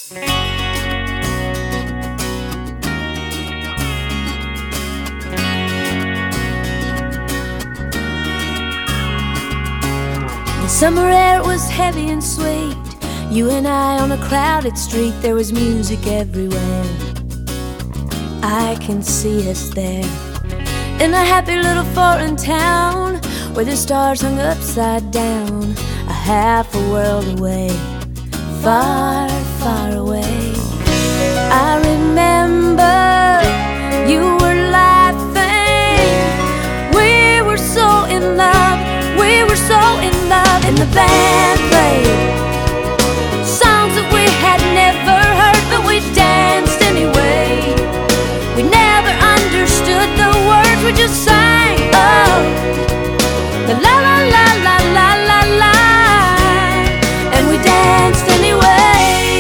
The summer air was heavy and sweet. You and I on a crowded street. There was music everywhere. I can see us there, in a happy little foreign town, where the stars hung upside down, a half a world away, far, far away. I remember you were laughing. We were so in love, we were so in love. And the band played songs that we had never heard, but we danced anyway. We never understood the words, we just sang, oh, the la la la la la la la, and we danced anyway.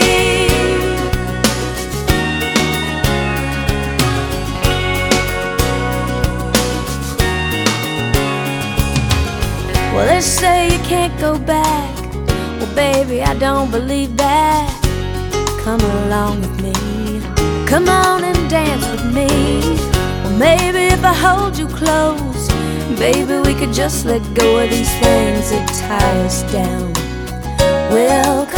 Well, they say you can't go back. Well, baby, I don't believe that. Come along with me, come on and dance with me. Well, maybe if I hold you close, baby, we could just let go of these things that tie us down. We'll